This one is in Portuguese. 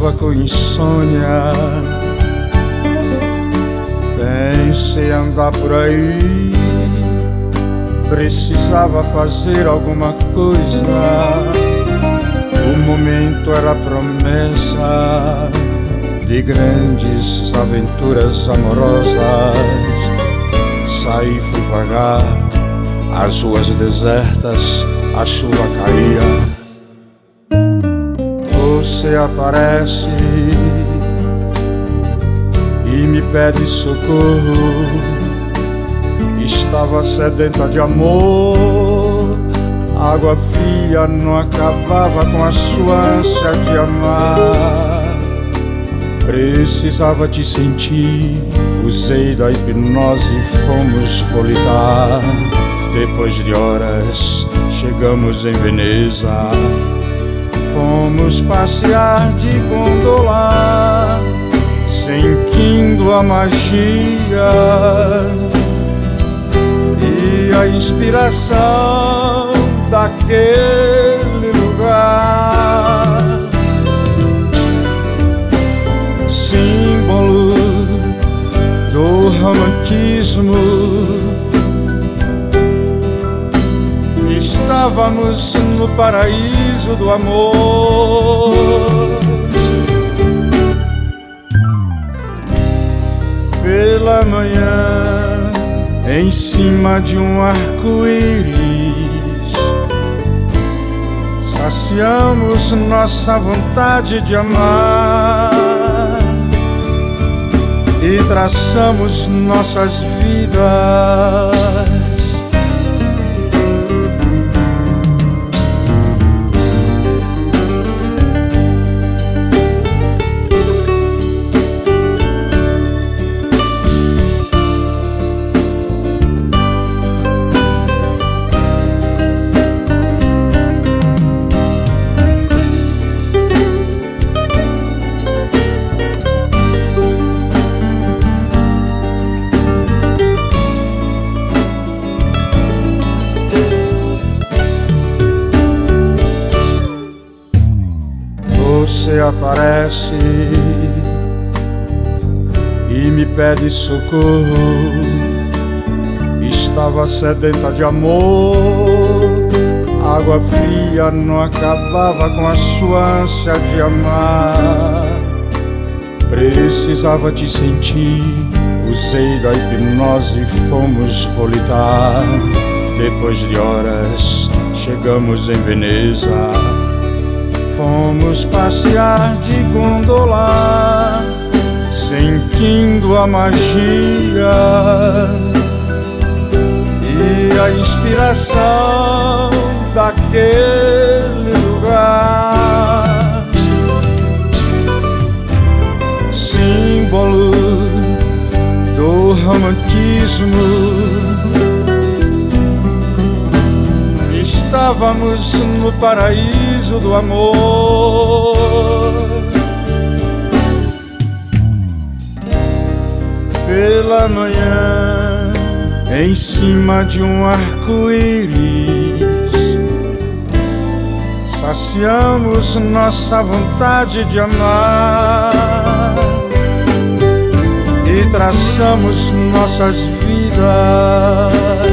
estava com insônia. Pensei andar por aí, precisava fazer alguma coisa. O momento era promessa de grandes aventuras amorosas. Saí, fui vagar, as ruas desertas, a chuva caía. Você aparece e me pede socorro. Estava sedenta de amor. Água fria não acabava com a sua ânsia de amar. Precisava te sentir. Usei da hipnose e fomos volitar. Depois de horas chegamos em Veneza. Fomos passear de gondola, sentindo a magia e a inspiração daquele lugar. Símbolo do romantismo. Estávamos no paraíso do amor. Pela manhã, em cima de um arco-íris, saciamos nossa vontade de amar e traçamos nossas vidas. Você aparece e me pede socorro. Estava sedenta de amor. Água fria não acabava com a sua ânsia de amar. Precisava te sentir. Usei da hipnose e fomos volitar. Depois de horas chegamos em Veneza. Fomos passear de gondola, sentindo a magia e a inspiração daquele lugar. Símbolo do romantismo. Estávamos no paraíso do amor. Pela manhã, em cima de um arco-íris, saciamos nossa vontade de amar e traçamos nossas vidas.